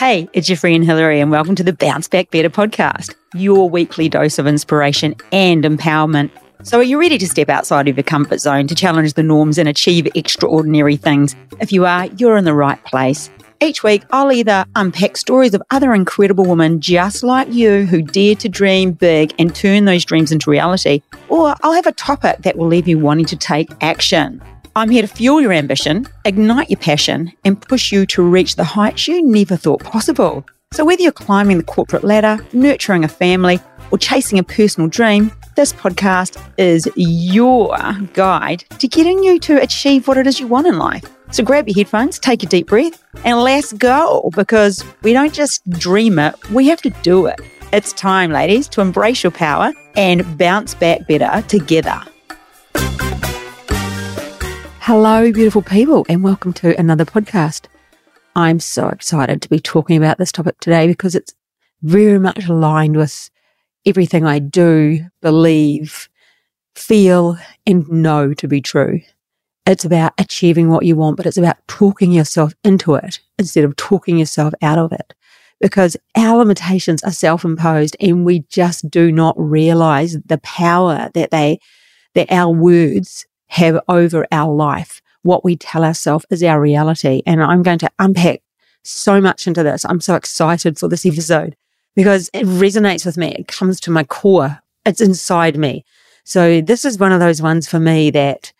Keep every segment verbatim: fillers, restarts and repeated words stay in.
Hey, it's your friend Hillary and welcome to the Bounce Back Better podcast, your weekly dose of inspiration and empowerment. So are you ready to step outside of your comfort zone to challenge the norms and achieve extraordinary things? If you are, you're in the right place. Each week, I'll either unpack stories of other incredible women just like you who dare to dream big and turn those dreams into reality, or I'll have a topic that will leave you wanting to take action. I'm here to fuel your ambition, ignite your passion, and push you to reach the heights you never thought possible. So whether you're climbing the corporate ladder, nurturing a family, or chasing a personal dream, this podcast is your guide to getting you to achieve what it is you want in life. So grab your headphones, take a deep breath, and let's go, because we don't just dream it, we have to do it. It's time, ladies, to embrace your power and bounce back better together. Hello, beautiful people, and welcome to another podcast. I'm so excited to be talking about this topic today because it's very much aligned with everything I do, believe, feel, and know to be true. It's about achieving what you want, but it's about talking yourself into it instead of talking yourself out of it. Because our limitations are self-imposed and we just do not realize the power that they, that our words have over our life. What we tell ourselves is our reality. And I'm going to unpack so much into this. I'm so excited for this episode because it resonates with me. It comes to my core. It's inside me. So this is one of those ones for me that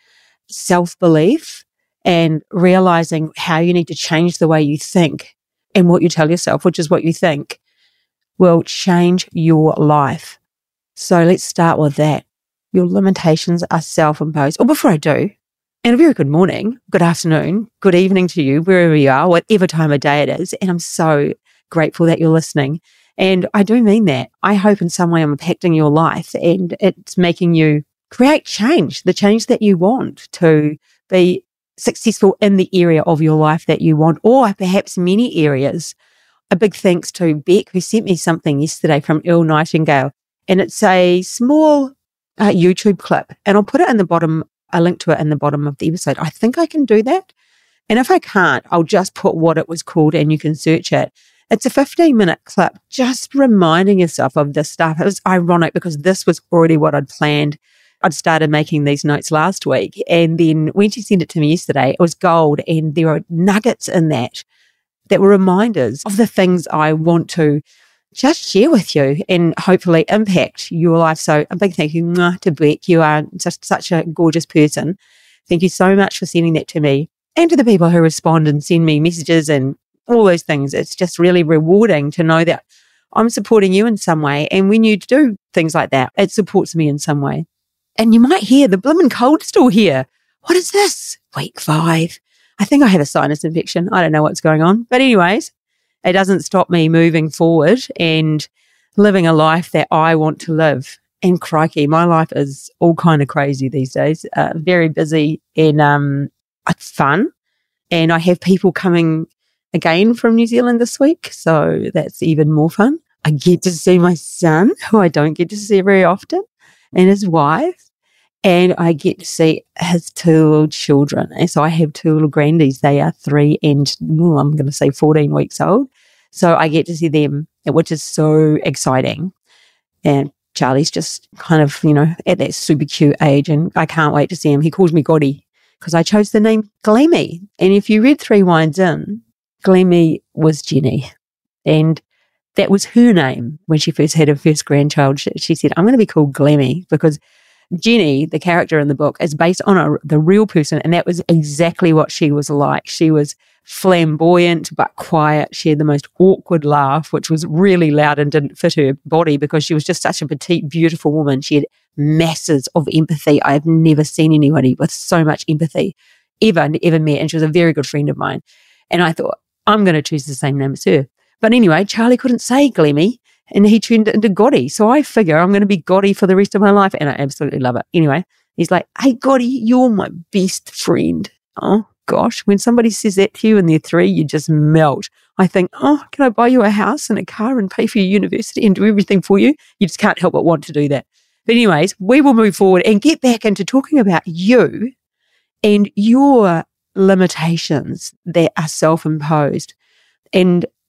self-belief and realizing how you need to change the way you think and what you tell yourself, which is what you think, will change your life. So let's start with that. Your limitations are self-imposed. Oh, before I do, and a very good morning, good afternoon, good evening to you, wherever you are, whatever time of day it is. And I'm so grateful that you're listening. And I do mean that. I hope in some way I'm impacting your life and it's making you create change, the change that you want to be successful in the area of your life that you want, or perhaps many areas. A big thanks to Beck, who sent me something yesterday from Earl Nightingale. And it's a small uh, YouTube clip. And I'll put it in the bottom, a link to it in the bottom of the episode. I think I can do that. And if I can't, I'll just put what it was called and you can search it. It's a fifteen minute clip, just reminding yourself of this stuff. It was ironic because this was already what I'd planned. I'd started making these notes last week. And then when she sent it to me yesterday, it was gold. And there were nuggets in that that were reminders of the things I want to just share with you and hopefully impact your life. So a big thank you to Beck. You are just such a gorgeous person. Thank you so much for sending that to me and to the people who respond and send me messages and all those things. It's just really rewarding to know that I'm supporting you in some way. And when you do things like that, it supports me in some way. And you might hear the blimmin' cold still here. What is this? Week five. I think I have a sinus infection. I don't know what's going on. But anyways, it doesn't stop me moving forward and living a life that I want to live. And crikey, my life is all kind of crazy these days. Uh, very busy and um, it's fun. And I have people coming again from New Zealand this week. So that's even more fun. I get to see my son, who I don't get to see very often, and his wife. And I get to see his two little children. And so I have two little grandies. They are three and, well, I'm going to say fourteen weeks old. So I get to see them, which is so exciting. And Charlie's just kind of, you know, at that super cute age. And I can't wait to see him. He calls me Gotti because I chose the name Glemmy. And if you read Three Wines In, Glemmy was Jenny. And that was her name when she first had her first grandchild. She, she said, I'm going to be called Glemmy because Jenny, the character in the book, is based on a, the real person, and that was exactly what she was like. She was flamboyant but quiet. She had the most awkward laugh, which was really loud and didn't fit her body because she was just such a petite, beautiful woman. She had masses of empathy. I have never seen anybody with so much empathy ever, ever met, and she was a very good friend of mine. And I thought, I'm going to choose the same name as her. But anyway, Charlie couldn't say Glemmy, and he turned it into Gotti. So I figure I'm going to be Gotti for the rest of my life, and I absolutely love it. Anyway, he's like, hey, Gotti, you're my best friend. Oh, gosh, when somebody says that to you and they're three, you just melt. I think, oh, can I buy you a house and a car and pay for your university and do everything for you? You just can't help but want to do that. But anyways, we will move forward and get back into talking about you and your limitations that are self-imposed and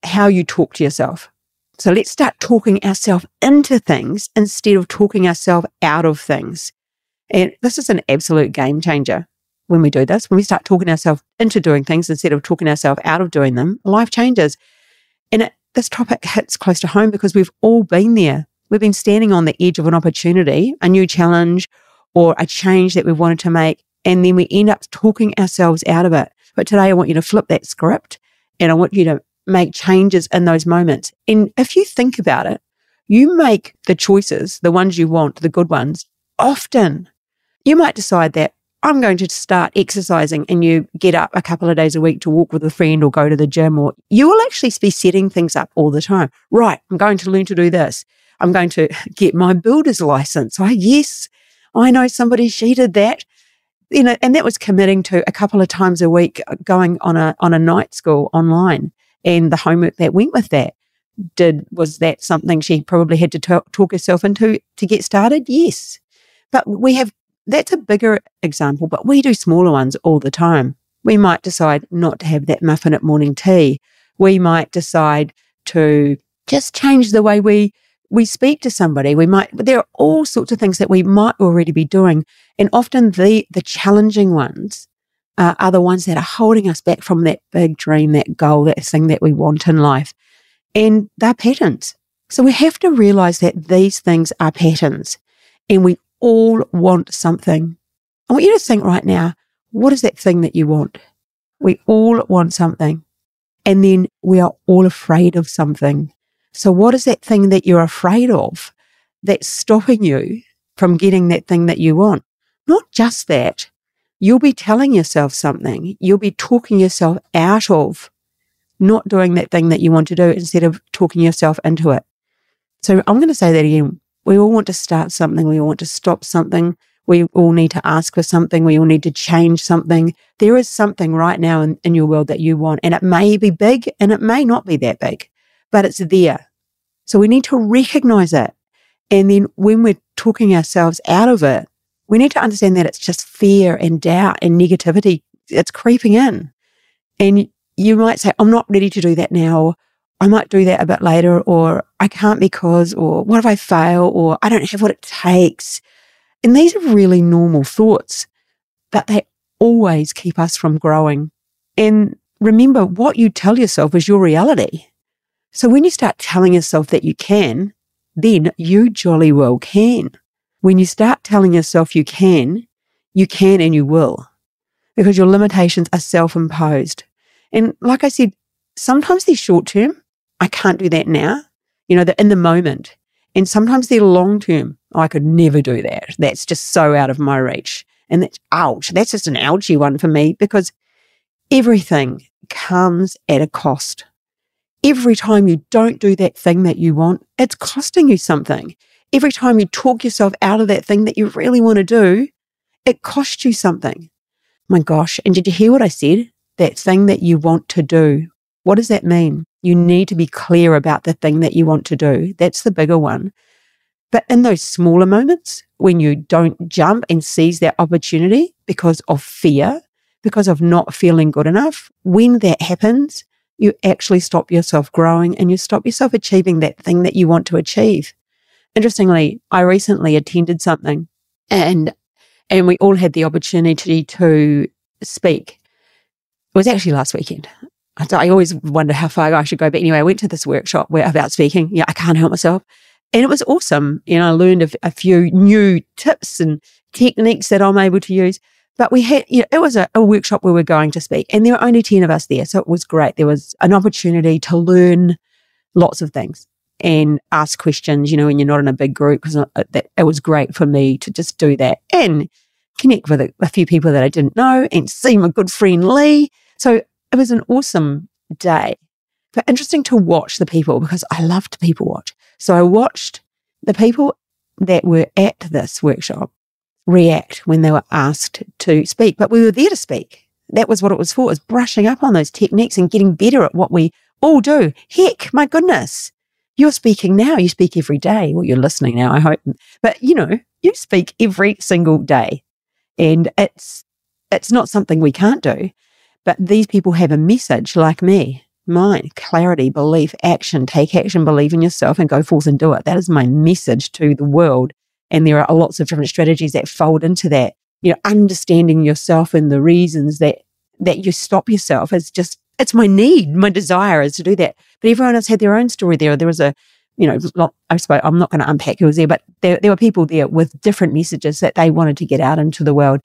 how you talk to yourself. So let's start talking ourselves into things instead of talking ourselves out of things. And this is an absolute game changer when we do this. When we start talking ourselves into doing things instead of talking ourselves out of doing them, life changes. And it, this topic hits close to home because we've all been there. We've been standing on the edge of an opportunity, a new challenge, or a change that we wanted to make, and then we end up talking ourselves out of it. But today I want you to flip that script, and I want you to make changes in those moments. And if you think about it, you make the choices, the ones you want, the good ones, often. You might decide that I'm going to start exercising, and you get up a couple of days a week to walk with a friend or go to the gym, or you will actually be setting things up all the time. Right, I'm going to learn to do this. I'm going to get my builder's license. Oh, yes, I know somebody, she did that. You know, and that was committing to a couple of times a week going on a on a night school online, and the homework that went with that. Did was that something she probably had to talk, talk herself into to get started? Yes. But we have, that's a bigger example, but we do smaller ones all the time. We might decide not to have that muffin at morning tea. We might decide to just change the way we we speak to somebody. We might, there are all sorts of things that we might already be doing. And often the, the challenging ones uh, are the ones that are holding us back from that big dream, that goal, that thing that we want in life. And they're patterns. So we have to realize that these things are patterns, and we all want something. I want you to think right now, what is that thing that you want? We all want something. And then we are all afraid of something. So what is that thing that you're afraid of that's stopping you from getting that thing that you want? Not just that. You'll be telling yourself something. You'll be talking yourself out of not doing that thing that you want to do instead of talking yourself into it. So I'm going to say that again. We all want to start something. We all want to stop something. We all need to ask for something. We all need to change something. There is something right now in, in your world that you want, and it may be big and it may not be that big, but it's there. So we need to recognize it. And then when we're talking ourselves out of it, we need to understand that it's just fear and doubt and negativity. It's creeping in. And you might say, I'm not ready to do that now. Or I might do that a bit later, or I can't because, or what if I fail, or I don't have what it takes. And these are really normal thoughts, but they always keep us from growing. And remember, what you tell yourself is your reality. So when you start telling yourself that you can, then you jolly well can. When you start telling yourself you can, you can and you will, because your limitations are self-imposed. And like I said, sometimes they're short-term. I can't do that now. You know, they're in the moment. And sometimes they're long-term. Oh, I could never do that. That's just so out of my reach. And that's, ouch, that's just an ouchy one for me, because everything comes at a cost. Every time you don't do that thing that you want, it's costing you something. Every time you talk yourself out of that thing that you really want to do, it costs you something. My gosh, and did you hear what I said? That thing that you want to do. What does that mean? You need to be clear about the thing that you want to do. That's the bigger one. But in those smaller moments, when you don't jump and seize that opportunity because of fear, because of not feeling good enough, when that happens, you actually stop yourself growing and you stop yourself achieving that thing that you want to achieve. Interestingly, I recently attended something and and we all had the opportunity to speak. It was actually last weekend. I always wonder how far I should go. But anyway, I went to this workshop where about speaking. Yeah, I can't help myself. And it was awesome. You know, I learned a, a few new tips and techniques that I'm able to use. But we had, you know, it was a, a workshop where we're going to speak, and there were only ten of us there. So it was great. There was an opportunity to learn lots of things and ask questions, you know, when you're not in a big group, because it, it was great for me to just do that and connect with a, a few people that I didn't know and see my good friend Lee. So it was an awesome day, but interesting to watch the people, because I love to people watch. So I watched the people that were at this workshop react when they were asked to speak, but we were there to speak. That was what it was for, is brushing up on those techniques and getting better at what we all do. Heck, my goodness, you're speaking now. You speak every day. Well, you're listening now, I hope. But, you know, you speak every single day, and it's it's not something we can't do. But these people have a message like me. mind, clarity, belief, action, take action, believe in yourself and go forth and do it. That is my message to the world. And there are lots of different strategies that fold into that. You know, understanding yourself and the reasons that, that you stop yourself is just, it's my need, my desire is to do that. But everyone else had their own story there. There was a, you know, lot, I suppose I'm not going to unpack who was there, but there, there were people there with different messages that they wanted to get out into the world.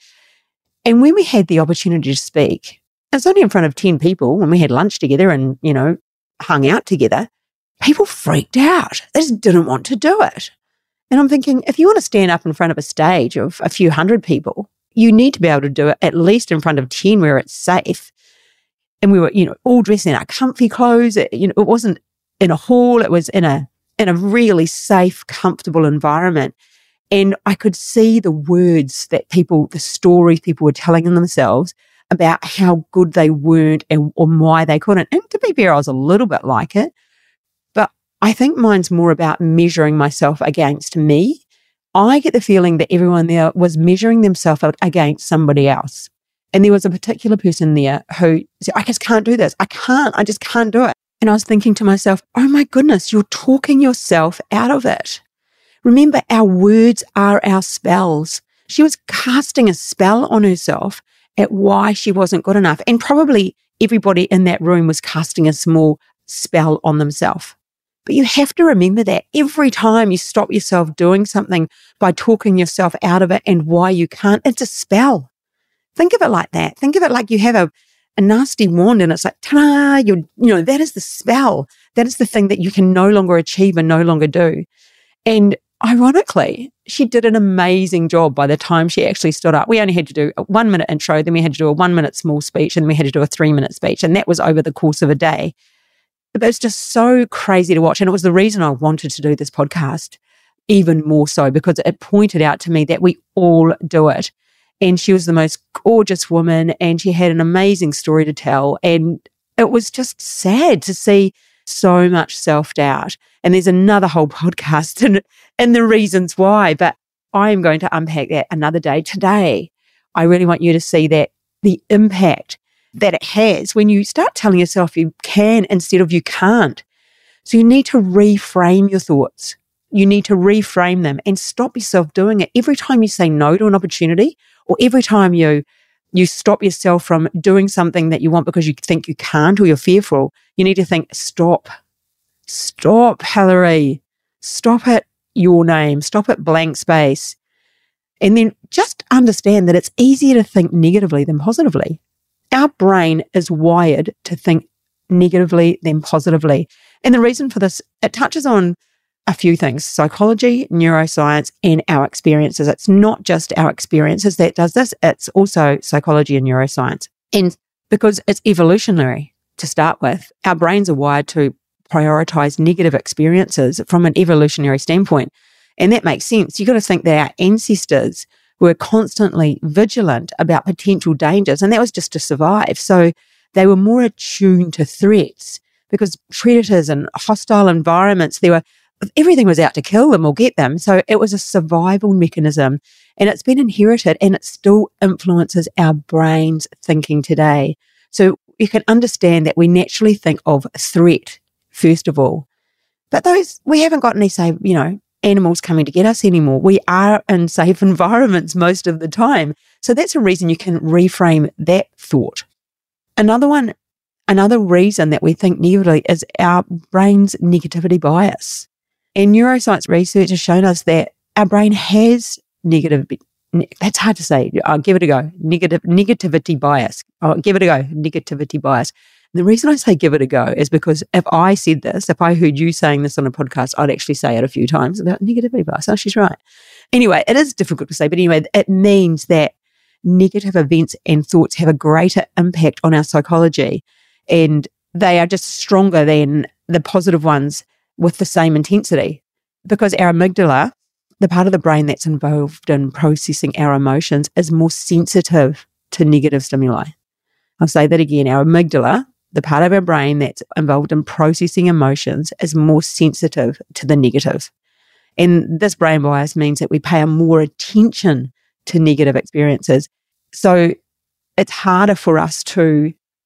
And when we had the opportunity to speak, it's only in front of ten people when we had lunch together and, you know, hung out together, people freaked out. They just didn't want to do it. And I'm thinking, if you want to stand up in front of a stage of a few hundred people, you need to be able to do it at least in front of ten where it's safe. And we were, you know, all dressed in our comfy clothes. It, you know, it wasn't in a hall. It was in a, in a really safe, comfortable environment. And I could see the words that people, the stories people were telling themselves about how good they weren't and or why they couldn't. And to be fair, I was a little bit like it. But I think mine's more about measuring myself against me. I get the feeling that everyone there was measuring themselves against somebody else. And there was a particular person there who said, I just can't do this. I can't. I just can't do it. And I was thinking to myself, oh my goodness, you're talking yourself out of it. Remember, our words are our spells. She was casting a spell on herself at why she wasn't good enough. And probably everybody in that room was casting a small spell on themselves. But you have to remember that every time you stop yourself doing something by talking yourself out of it and why you can't, it's a spell. Think of it like that. Think of it like you have a, a nasty wand and it's like, ta-da, you're, you know, that is the spell. That is the thing that you can no longer achieve and no longer do. And ironically, she did an amazing job by the time she actually stood up. We only had to do a one minute intro, then we had to do a one minute small speech, and then we had to do a three minute speech. And that was over the course of a day. But it's just so crazy to watch. And it was the reason I wanted to do this podcast even more so, because it pointed out to me that we all do it. And she was the most gorgeous woman and she had an amazing story to tell. And it was just sad to see so much self-doubt. And there's another whole podcast and, and the reasons why, but I am going to unpack that another day. Today, I really want you to see that the impact that it has when you start telling yourself you can instead of you can't. So you need to reframe your thoughts. You need to reframe them and stop yourself doing it. Every time you say no to an opportunity or every time you you stop yourself from doing something that you want because you think you can't or you're fearful, you need to think, stop. Stop, Hilary. Stop at your name. Stop at blank space. And then just understand that it's easier to think negatively than positively. Our brain is wired to think negatively than positively. And the reason for this, it touches on a few things: psychology, neuroscience, and our experiences. It's not just our experiences that does this, it's also psychology and neuroscience. And because it's evolutionary to start with, our brains are wired to prioritize negative experiences from an evolutionary standpoint. And that makes sense. You've got to think that our ancestors were constantly vigilant about potential dangers, and that was just to survive. So they were more attuned to threats because predators and hostile environments, they were everything was out to kill them or get them. So it was a survival mechanism, and it's been inherited and it still influences our brain's thinking today. So you can understand that we naturally think of threat first of all, but those, we haven't got any, say, you know, animals coming to get us anymore. We are in safe environments most of the time. So that's a reason you can reframe that thought. Another one, another reason that we think negatively is our brain's negativity bias. And neuroscience research has shown us that our brain has negative, that's hard to say. I'll give it a go. Negative, negativity bias. I'll give it a go. Negativity bias. And the reason I say give it a go is because if I said this, if I heard you saying this on a podcast, I'd actually say it a few times about negativity bias. Oh, she's right. Anyway, it is difficult to say, but anyway, it means that negative events and thoughts have a greater impact on our psychology, and they are just stronger than the positive ones with the same intensity, because our amygdala, the part of the brain that's involved in processing our emotions, is more sensitive to negative stimuli. I'll say that again. Our amygdala, the part of our brain that's involved in processing emotions, is more sensitive to the negative. And this brain bias means that we pay more attention to negative experiences. So it's harder for us to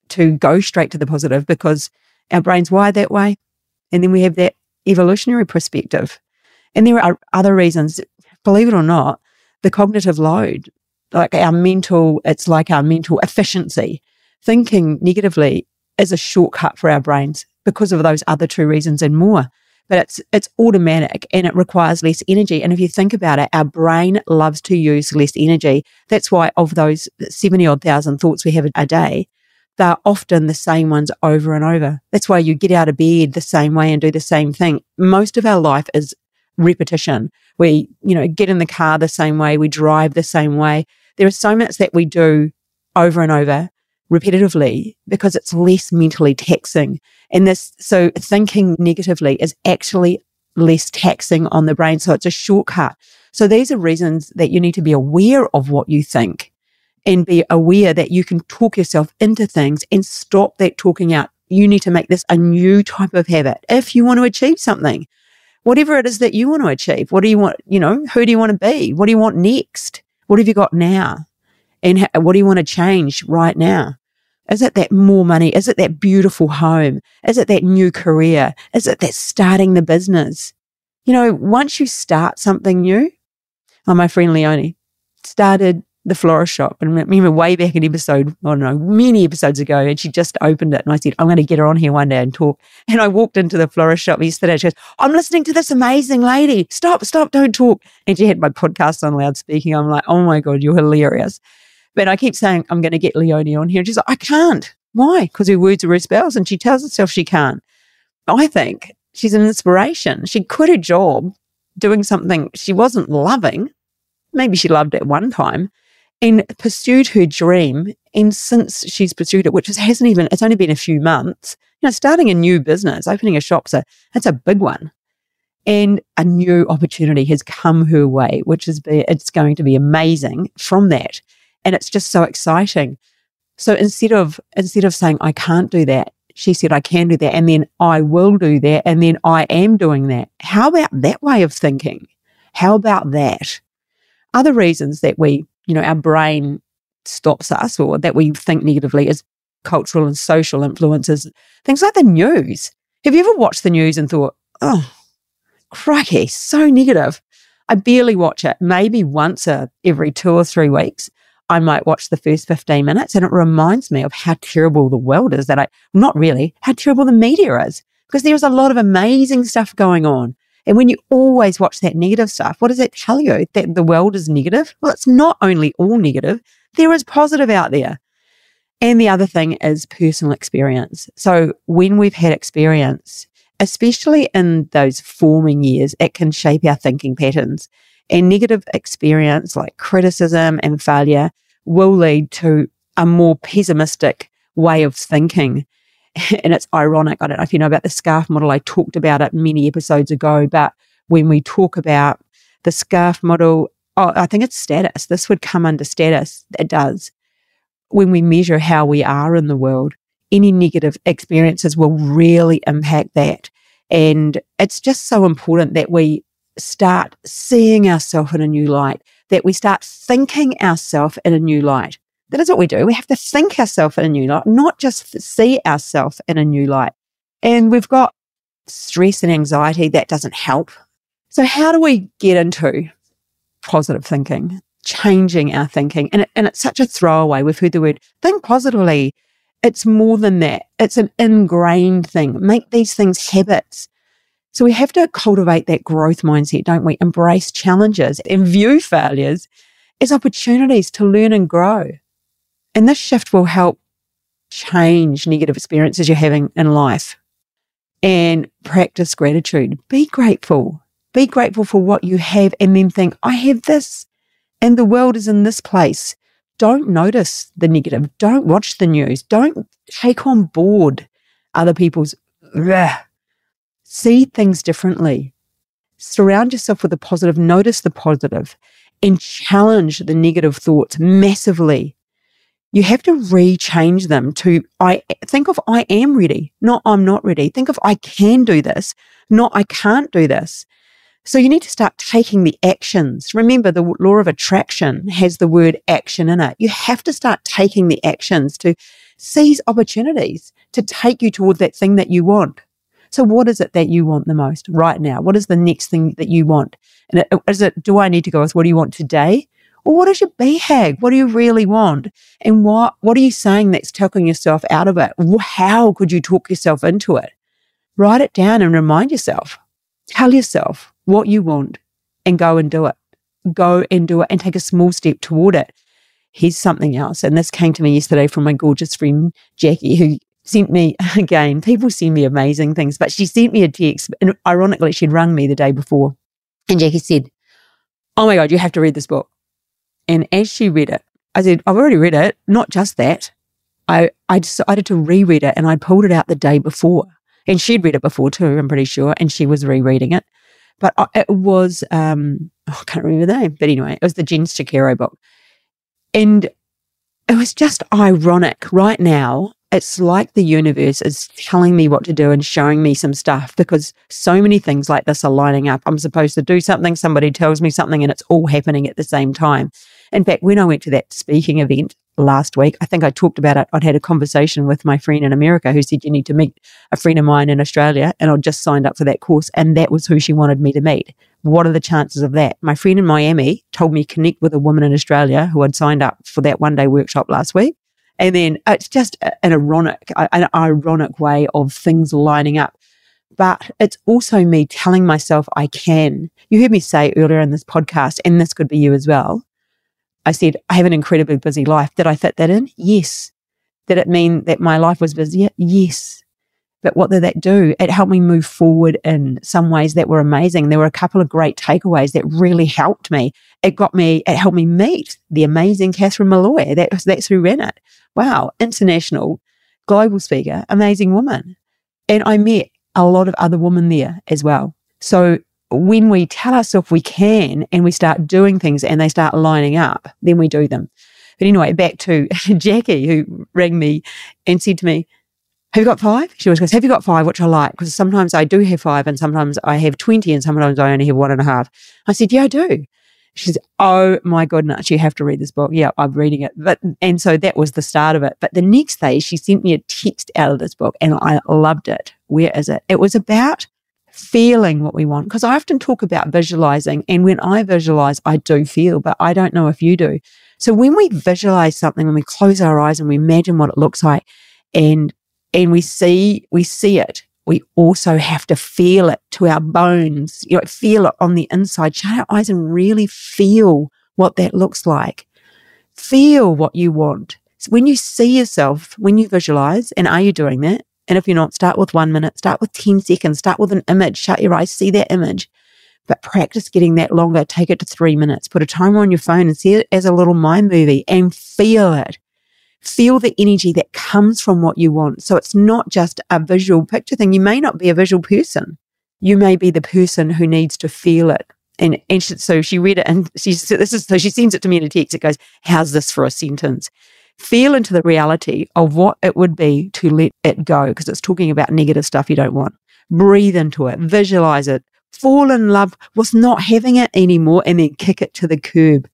to go straight to the positive because our brain's wired that way. And then we have that evolutionary perspective. And there are other reasons, believe it or not, the cognitive load, like our mental, it's like our mental efficiency. Thinking negatively is a shortcut for our brains because of those other two reasons and more. But it's it's automatic and it requires less energy. And if you think about it, our brain loves to use less energy. That's why of those seventy odd thousand thoughts we have a day, they're often the same ones over and over. That's why you get out of bed the same way and do the same thing. Most of our life is repetition. We, you know, get in the car the same way, we drive the same way. There is so much that we do over and over repetitively because it's less mentally taxing. And this, so thinking negatively is actually less taxing on the brain. So it's a shortcut. So these are reasons that you need to be aware of what you think and be aware that you can talk yourself into things and stop that talking out. You need to make this a new type of habit if you want to achieve something. Whatever it is that you want to achieve, what do you want, you know, who do you want to be? What do you want next? What have you got now? And ha- what do you want to change right now? Is it that more money? Is it that beautiful home? Is it that new career? Is it that starting the business? You know, once you start something new, oh, my friend Leonie started the florist shop. And remember way back in episode, I don't know, many episodes ago, and she just opened it. And I said, I'm going to get her on here one day and talk. And I walked into the florist shop yesterday. She goes, I'm listening to this amazing lady. Stop, stop, don't talk. And she had my podcast on loudspeaking. I'm like, oh my God, you're hilarious. But I keep saying, I'm going to get Leonie on here. And she's like, I can't. Why? Because her words are her spells. And she tells herself she can't. I think she's an inspiration. She quit her job doing something she wasn't loving. Maybe she loved it one time and pursued her dream. And since she's pursued it, which hasn't even, it's only been a few months, you know, starting a new business, opening a shop, so that's a big one. And a new opportunity has come her way, which is, be, it's going to be amazing from that. And it's just so exciting. So instead of instead of saying, I can't do that, she said, I can do that. And then I will do that. And then I am doing that. How about that way of thinking? How about that? Other reasons that we, you know, our brain stops us or that we think negatively is cultural and social influences. Things like the news. Have you ever watched the news and thought, oh, crikey, so negative? I barely watch it. Maybe once a, every two or three weeks. I might watch the first fifteen minutes and it reminds me of how terrible the world is that I, not really, how terrible the media is because there's a lot of amazing stuff going on. And when you always watch that negative stuff, what does that tell you? That the world is negative? Well, it's not only all negative. There is positive out there. And the other thing is personal experience. So when we've had experience, especially in those forming years, it can shape our thinking patterns. And negative experience like criticism and failure will lead to a more pessimistic way of thinking. And it's ironic. I don't know if you know about the SCARF model. I talked about it many episodes ago, but when we talk about the SCARF model, oh, I think it's status. This would come under status. It does. When we measure how we are in the world, any negative experiences will really impact that. And it's just so important that we start seeing ourselves in a new light, that we start thinking ourselves in a new light. That is what we do. We have to think ourselves in a new light, not just see ourselves in a new light. And we've got stress and anxiety that doesn't help. So how do we get into positive thinking, changing our thinking? And, it, and it's such a throwaway. We've heard the word think positively. It's more than that. It's an ingrained thing. Make these things habits. So we have to cultivate that growth mindset, don't we? Embrace challenges and view failures as opportunities to learn and grow. And this shift will help change negative experiences you're having in life. And practice gratitude. Be grateful. Be grateful for what you have and then think, I have this and the world is in this place. Don't notice the negative. Don't watch the news. Don't take on board other people's bleh. See things differently. Surround yourself with the positive. Notice the positive and challenge the negative thoughts massively. You have to re-change them to, I think of I am ready, not I'm not ready. Think of I can do this, not I can't do this. So you need to start taking the actions. Remember, the law of attraction has the word action in it. You have to start taking the actions to Seize opportunities to take you toward that thing that you want. So what is it that you want the most right now? What is the next thing that you want? And is it, do I need to go with what do you want today? Or what is your B HAG? What do you really want? And what, what are you saying that's talking yourself out of it? How could you talk yourself into it? Write it down and remind yourself. Tell yourself what you want and go and do it. Go and do it and take a small step toward it. Here's something else. And this came to me yesterday from my gorgeous friend, Jackie, who sent me, again, people send me amazing things, but she sent me a text, and ironically, she'd rung me the day before. And Jackie said, oh my God, you have to read this book. And as she read it, I said, I've already read it. Not just that. I, I decided to reread it, and I pulled it out the day before. And she'd read it before too, I'm pretty sure, and she was rereading it. But it was, um, oh, I can't remember the name, but anyway, it was the Jen Shapiro book. And it was just ironic. Right now, it's like the universe is telling me what to do and showing me some stuff, because so many things like this are lining up. I'm supposed to do something, somebody tells me something, and it's all happening at the same time. In fact, when I went to that speaking event last week, I think I talked about it. I'd had a conversation with my friend in America who said, you need to meet a friend of mine in Australia, and I'd just signed up for that course, and that was who she wanted me to meet. What are the chances of that? My friend in Miami told me connect with a woman in Australia who had signed up for that one-day workshop last week. And then it's just an ironic, an ironic way of things lining up. But it's also me telling myself I can. You heard me say earlier in this podcast, and this could be you as well, I said, I have an incredibly busy life. Did I fit that in? Yes. Did it mean that my life was busier? Yes. But what did that do? It helped me move forward in some ways that were amazing. There were a couple of great takeaways that really helped me. It got me, it helped me meet the amazing Catherine Malloy. That was, that's who ran it. Wow. International, global speaker, amazing woman. And I met a lot of other women there as well. So when we tell ourselves we can and we start doing things and they start lining up, then we do them. But anyway, back to Jackie, who rang me and said to me, have you got five? She always goes, have you got five, which I like, because sometimes I do have five and sometimes I have twenty and sometimes I only have one and a half. I said, yeah, I do. She said, oh my goodness, you have to read this book. Yeah, I'm reading it. But and so that was the start of it. But the next day she sent me a text out of this book and I loved it. Where is it? It was about feeling what we want, because I often talk about visualizing, and when I visualize, I do feel, but I don't know if you do. So when we visualize something, when we close our eyes and we imagine what it looks like, and and we see we see it, we also have to feel it to our bones, you know, feel it on the inside. Shut our eyes and really feel what that looks like. Feel what you want. So when you see yourself, when you visualize, and are you doing that? And if you're not, start with one minute, start with ten seconds, start with an image, shut your eyes, see that image. But practice getting that longer, take it to three minutes, put a timer on your phone and see it as a little mind movie and feel it. Feel the energy that comes from what you want. So it's not just a visual picture thing. You may not be a visual person. You may be the person who needs to feel it. And, and she, so she read it and she said, this is, so she sends it to me in a text. It goes, how's this for a sentence? Feel into the reality of what it would be to let it go, because it's talking about negative stuff you don't want. Breathe into it, visualize it, fall in love with not having it anymore, and then kick it to the curb.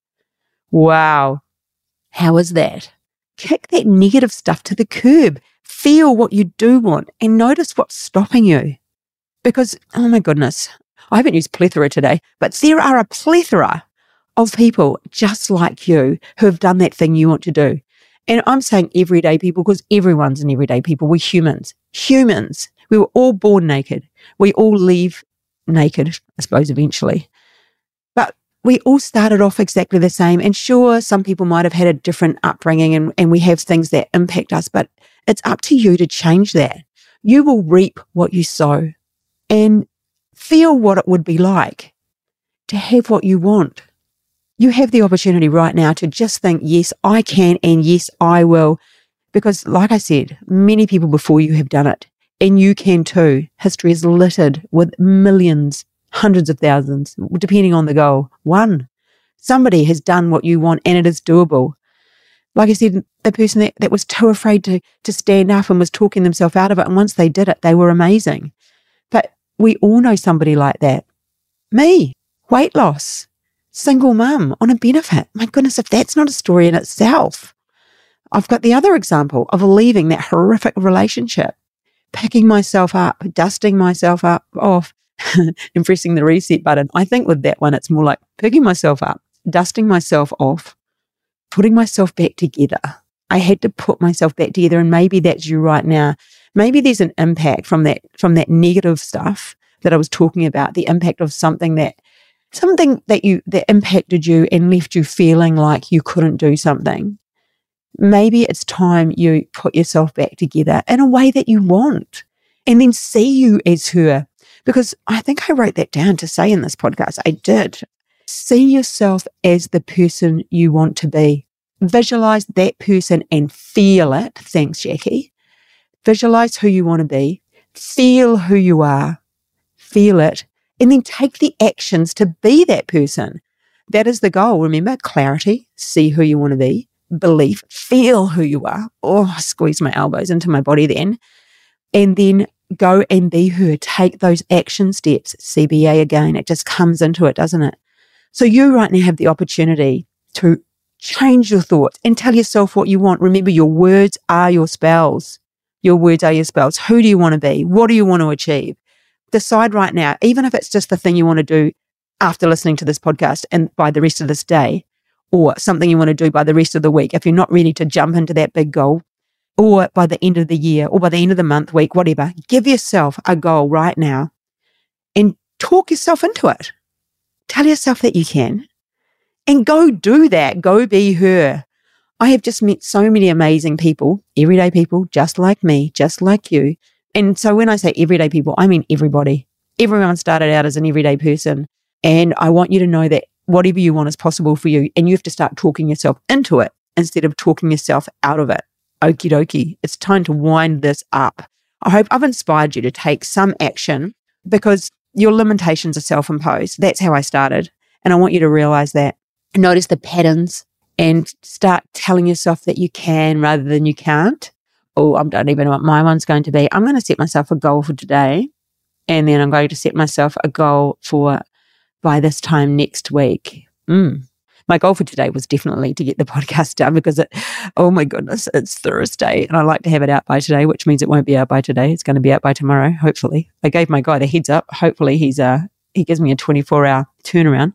Wow. How is that? Kick that negative stuff to the curb. Feel what you do want and notice what's stopping you. Because, oh my goodness, I haven't used plethora today, but there are a plethora of people just like you who have done that thing you want to do. And I'm saying everyday people because everyone's an everyday people. We're humans. Humans. We were all born naked. We all leave naked, I suppose, eventually. But we all started off exactly the same. And sure, some people might have had a different upbringing and, and we have things that impact us, but it's up to you to change that. You will reap what you sow, and feel what it would be like to have what you want. You have the opportunity right now to just think, yes, I can, and yes, I will. Because like I said, many people before you have done it, and you can too. History is littered with millions, hundreds of thousands, depending on the goal. One, somebody has done what you want and it is doable. Like I said, the person that, that was too afraid to, to stand up and was talking themselves out of it, and once they did it, they were amazing. But we all know somebody like that. Me, weight loss, single mum on a benefit. My goodness, if that's not a story in itself. I've got the other example of leaving that horrific relationship, picking myself up, dusting myself up off, and pressing the reset button. I think with that one, it's more like picking myself up, dusting myself off, putting myself back together. I had to put myself back together, and maybe that's you right now. Maybe there's an impact from that, from that negative stuff that I was talking about, the impact of something that, something that you, that impacted you and left you feeling like you couldn't do something. Maybe it's time you put yourself back together in a way that you want, and then see you as her. Because I think I wrote that down to say in this podcast. I did. See yourself as the person you want to be. Visualize that person and feel it. Thanks, Jackie. Visualize who you want to be. Feel who you are. Feel it. And then take the actions to be that person. That is the goal. Remember, clarity. See who you want to be. Belief. Feel who you are. Oh, I squeeze my elbows into my body then. And then go and be her. Take those action steps. C B A again. It just comes into it, doesn't it? So you right now have the opportunity to change your thoughts and tell yourself what you want. Remember, your words are your spells. Your words are your spells. Who do you want to be? What do you want to achieve? Decide right now, even if it's just the thing you want to do after listening to this podcast and by the rest of this day, or something you want to do by the rest of the week. If you're not ready to jump into that big goal, or by the end of the year, or by the end of the month, week, whatever, give yourself a goal right now and talk yourself into it. Tell yourself that you can, and go do that. Go be her. I have just met so many amazing people, everyday people, just like me, just like you. And so when I say everyday people, I mean everybody. Everyone started out as an everyday person. And I want you to know that whatever you want is possible for you. And you have to start talking yourself into it instead of talking yourself out of it. Okie dokie. It's time to wind this up. I hope I've inspired you to take some action, because your limitations are self-imposed. That's how I started. And I want you to realize that. Notice the patterns and start telling yourself that you can rather than you can't. Oh, I don't even know what my one's going to be. I'm going to set myself a goal for today. And then I'm going to set myself a goal for by this time next week. Mm. My goal for today was definitely to get the podcast done, because it, oh my goodness, it's Thursday and I like to have it out by today, which means it won't be out by today. It's going to be out by tomorrow, hopefully. I gave my guy the heads up. Hopefully he's uh he gives me a twenty-four hour turnaround.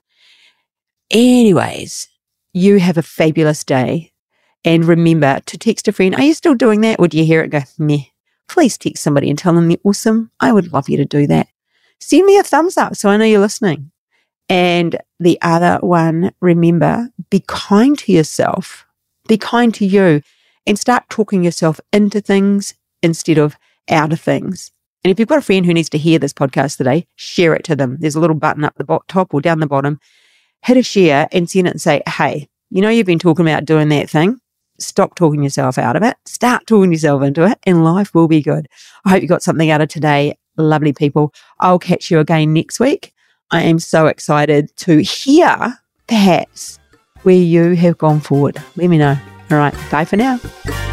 Anyways, you have a fabulous day. And remember to text a friend. Are you still doing that? Or do you hear it go, meh? Please text somebody and tell them they're awesome. I would love you to do that. Send me a thumbs up so I know you're listening. And the other one, remember, be kind to yourself. Be kind to you, and start talking yourself into things instead of out of things. And if you've got a friend who needs to hear this podcast today, share it to them. There's a little button up the top or down the bottom. Hit a share and send it and say, hey, you know, you've been talking about doing that thing. Stop talking yourself out of it. Start talking yourself into it, and life will be good. I hope you got something out of today. Lovely people. I'll catch you again next week. I am so excited to hear, perhaps, where you have gone forward. Let me know. All right. Bye for now.